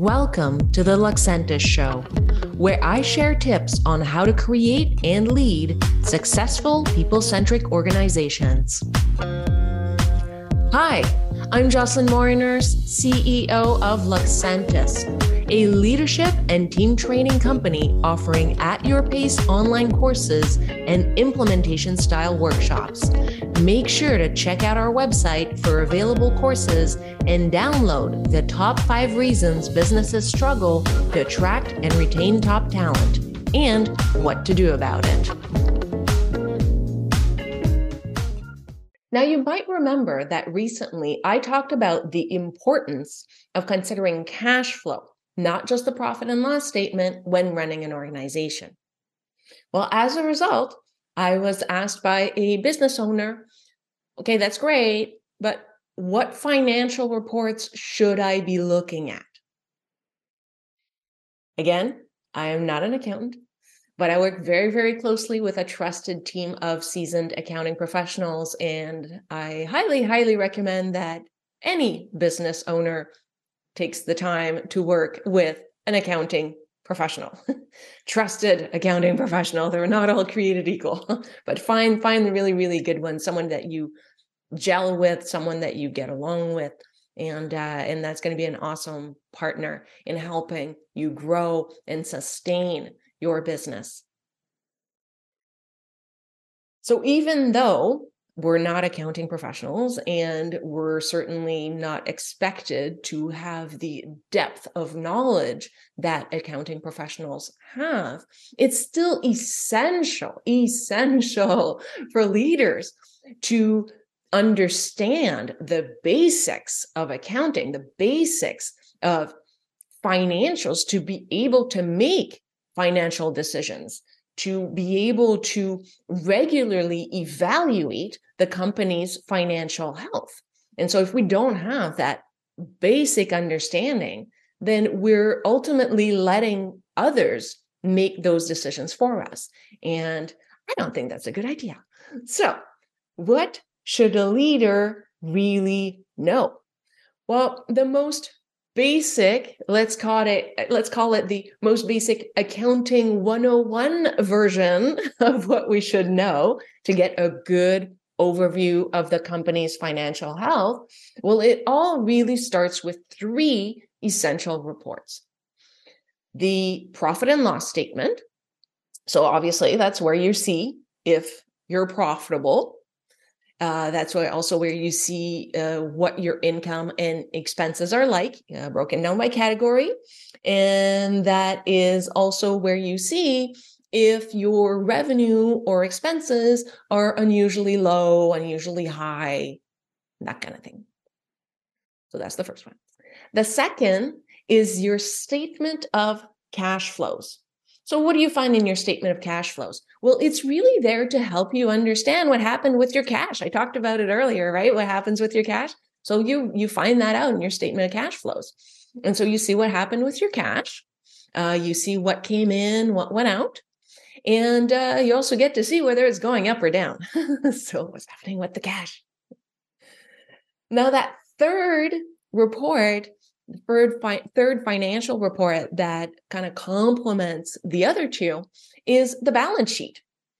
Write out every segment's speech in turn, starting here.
Welcome to the Luxentis Show, where I share tips on how to create and lead successful people-centric organizations. Hi, I'm Jocelyn Moriners, CEO of Luxentis, a leadership and team training company offering at-your-pace online courses and implementation-style workshops. Make sure to check out our website for available courses and download the top 5 reasons businesses struggle to attract and retain top talent and what to do about it. Now, you might remember that recently I talked about the importance of considering cash flow, not just the profit and loss statement when running an organization. Well, as a result, I was asked by a business owner, okay, that's great, but what financial reports should I be looking at? Again, I am not an accountant, but I work very, very closely with a trusted team of seasoned accounting professionals, and I highly, highly recommend that any business owner takes the time to work with an accounting professional. Trusted accounting professional. They're not all created equal, but find the really, really good one, someone that you gel with, someone that you get along with, and that's going to be an awesome partner in helping you grow and sustain your business. So even though we're not accounting professionals and we're certainly not expected to have the depth of knowledge that accounting professionals have, it's still essential for leaders to understand the basics of accounting, the basics of financials, to be able to make financial decisions, to be able to regularly evaluate the company's financial health. And so if we don't have that basic understanding, then we're ultimately letting others make those decisions for us. And I don't think that's a good idea. So what should a leader really know? Well, the most basic, let's call it the most basic accounting 101 version of what we should know to get a good overview of the company's financial health. Well, it all really starts with 3 essential reports. The profit and loss statement. So obviously that's where you see if you're profitable. That's also where you see what your income and expenses are like, broken down by category. And that is also where you see if your revenue or expenses are unusually low, unusually high, that kind of thing. So that's the first one. The second is your statement of cash flows. So what do you find in your statement of cash flows? Well, it's really there to help you understand what happened with your cash. I talked about it earlier, right? What happens with your cash? So you find that out in your statement of cash flows. And so you see what happened with your cash. You see what came in, what went out. And you also get to see whether it's going up or down. So what's happening with the cash? Now that third report, third financial report that kind of complements the other 2 is the balance sheet.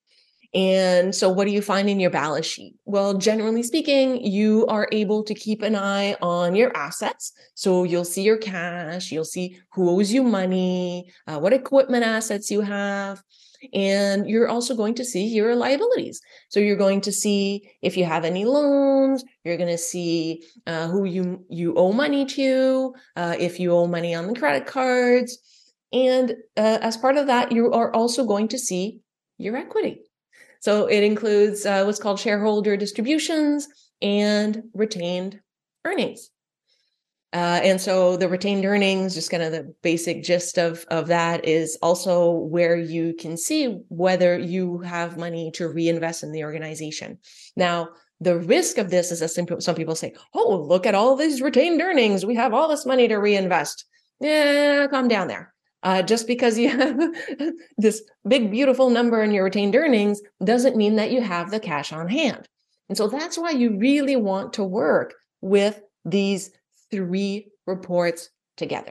And so what do you find in your balance sheet? Well, generally speaking, you are able to keep an eye on your assets. So you'll see your cash, you'll see who owes you money, what equipment assets you have. And you're also going to see your liabilities. So you're going to see if you have any loans, you're going to see who you owe money to, if you owe money on the credit cards. And as part of that, you are also going to see your equity. So it includes what's called shareholder distributions and retained earnings. And so the retained earnings, just kind of the basic gist of that, is also where you can see whether you have money to reinvest in the organization. Now, the risk of this is that some people say, oh, look at all these retained earnings. We have all this money to reinvest. Yeah, calm down there. Just because you have this big, beautiful number in your retained earnings doesn't mean that you have the cash on hand. And so that's why you really want to work with these 3 reports together.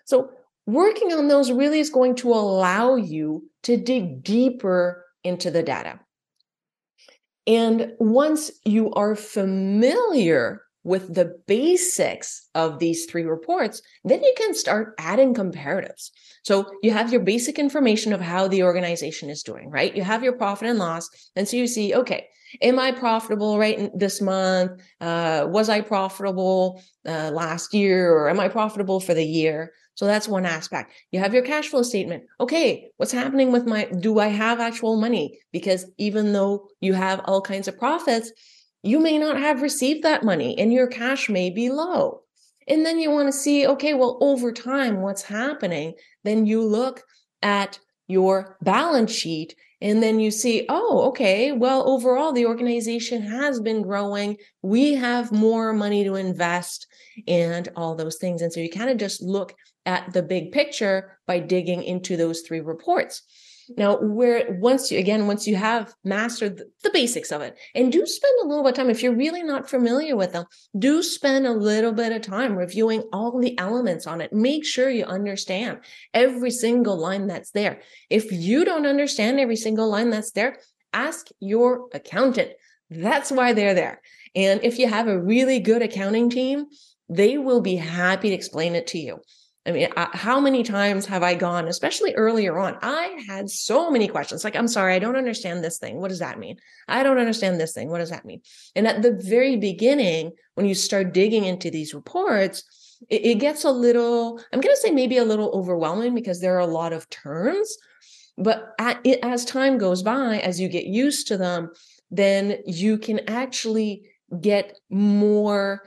So working on those really is going to allow you to dig deeper into the data. And once you are familiar with the basics of these three reports, then you can start adding comparatives. So you have your basic information of how the organization is doing, right? You have your profit and loss. And so you see, okay, am I profitable right this month? Was I profitable last year, or am I profitable for the year? So that's one aspect. You have your cash flow statement. Okay, what's happening with do I have actual money? Because even though you have all kinds of profits, you may not have received that money and your cash may be low. And then you want to see, okay, well, over time, what's happening? Then you look at your balance sheet and then you see, oh, okay, well, overall, the organization has been growing. We have more money to invest and all those things. And so you kind of just look at the big picture by digging into those three reports. Now, once you have mastered the basics of it, and do spend a little bit of time, if you're really not familiar with them, do spend a little bit of time reviewing all the elements on it. Make sure you understand every single line that's there. If you don't understand every single line that's there, ask your accountant. That's why they're there. And if you have a really good accounting team, they will be happy to explain it to you. I mean, how many times have I gone, especially earlier on? I had so many questions like, I'm sorry, I don't understand this thing. What does that mean? I don't understand this thing. What does that mean? And at the very beginning, when you start digging into these reports, it gets a little, I'm going to say maybe a little overwhelming because there are a lot of terms. But as time goes by, as you get used to them, then you can actually get more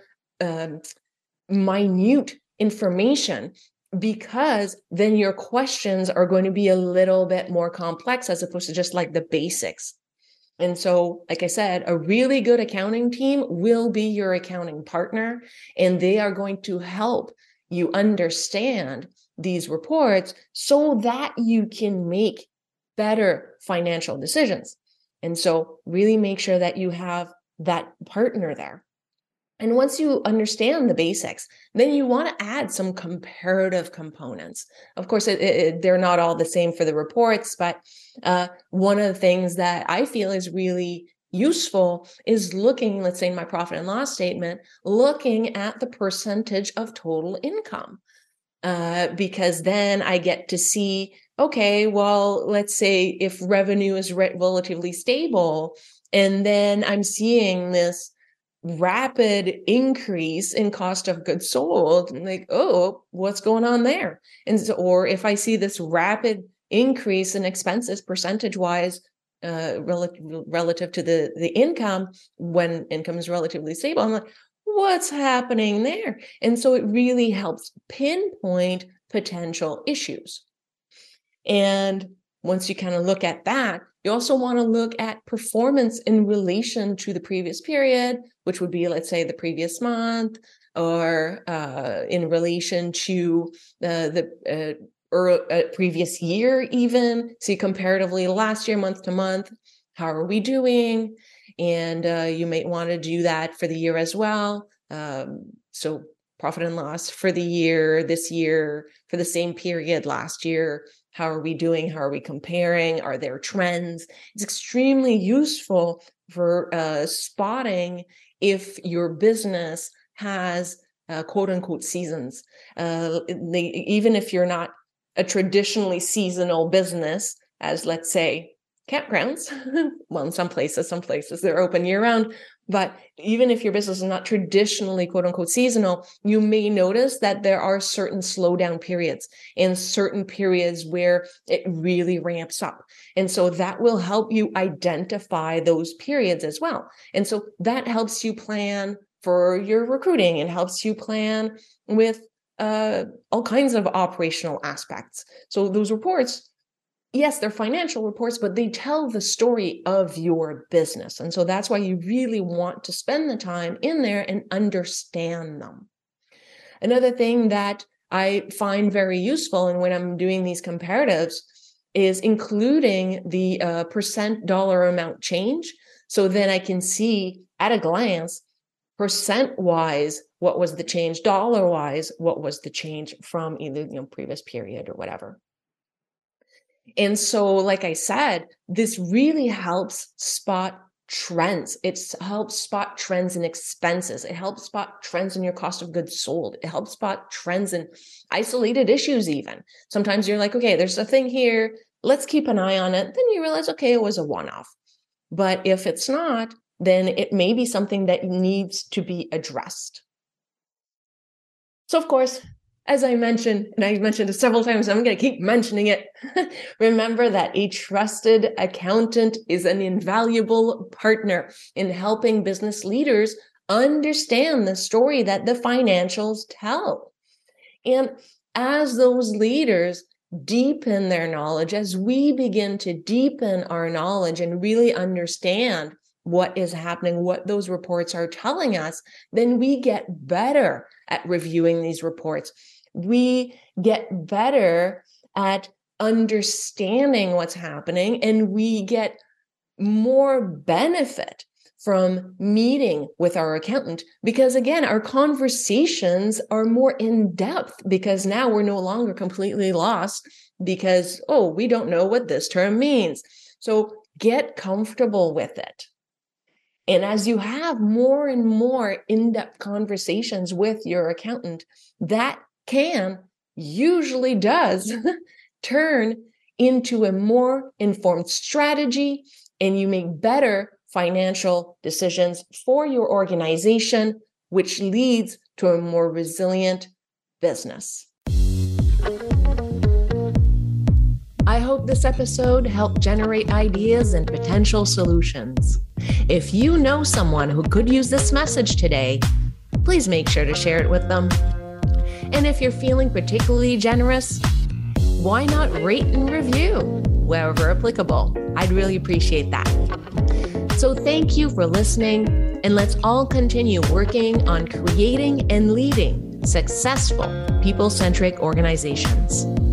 minute information, because then your questions are going to be a little bit more complex as opposed to just like the basics. And so, like I said, a really good accounting team will be your accounting partner, and they are going to help you understand these reports so that you can make better financial decisions. And so really make sure that you have that partner there. And once you understand the basics, then you want to add some comparative components. Of course, they're not all the same for the reports, but one of the things that I feel is really useful is looking, let's say in my profit and loss statement, looking at the percentage of total income. Because then I get to see, okay, well, let's say if revenue is relatively stable, and then I'm seeing this rapid increase in cost of goods sold, and like, oh, what's going on there? And so, or if I see this rapid increase in expenses percentage wise, relative to the income, when income is relatively stable, I'm like, what's happening there? And so it really helps pinpoint potential issues. And once you kind of look at that, you also want to look at performance in relation to the previous period, which would be, let's say, the previous month, or in relation to the previous year even. See comparatively last year, month to month, how are we doing? And you might want to do that for the year as well. So profit and loss for the year, this year, for the same period last year. How are we doing? How are we comparing? Are there trends? It's extremely useful for spotting if your business has quote unquote seasons. Even if you're not a traditionally seasonal business, as let's say campgrounds, well, in some places they're open year round. But even if your business is not traditionally quote unquote seasonal, you may notice that there are certain slowdown periods and certain periods where it really ramps up. And so that will help you identify those periods as well. And so that helps you plan for your recruiting and helps you plan with all kinds of operational aspects. So those reports, yes, they're financial reports, but they tell the story of your business. And so that's why you really want to spend the time in there and understand them. Another thing that I find very useful, and when I'm doing these comparatives, is including the percent dollar amount change. So then I can see at a glance, percent-wise, what was the change? Dollar-wise, what was the change from either, previous period or whatever? And so, like I said, this really helps spot trends. It helps spot trends in expenses. It helps spot trends in your cost of goods sold. It helps spot trends in isolated issues even. Sometimes you're like, okay, there's a thing here. Let's keep an eye on it. Then you realize, okay, it was a one-off. But if it's not, then it may be something that needs to be addressed. So, of course, as I mentioned, and I mentioned it several times, I'm going to keep mentioning it. Remember that a trusted accountant is an invaluable partner in helping business leaders understand the story that the financials tell. And as those leaders deepen their knowledge, as we begin to deepen our knowledge and really understand what is happening, what those reports are telling us, then we get better at reviewing these reports. We get better at understanding what's happening, and we get more benefit from meeting with our accountant because, again, our conversations are more in depth because now we're no longer completely lost because, we don't know what this term means. So get comfortable with it. And as you have more and more in-depth conversations with your accountant, that usually does turn into a more informed strategy, and you make better financial decisions for your organization, which leads to a more resilient business. I hope this episode helped generate ideas and potential solutions. If you know someone who could use this message today, please make sure to share it with them. And if you're feeling particularly generous, why not rate and review wherever applicable? I'd really appreciate that. So thank you for listening, and let's all continue working on creating and leading successful people-centric organizations.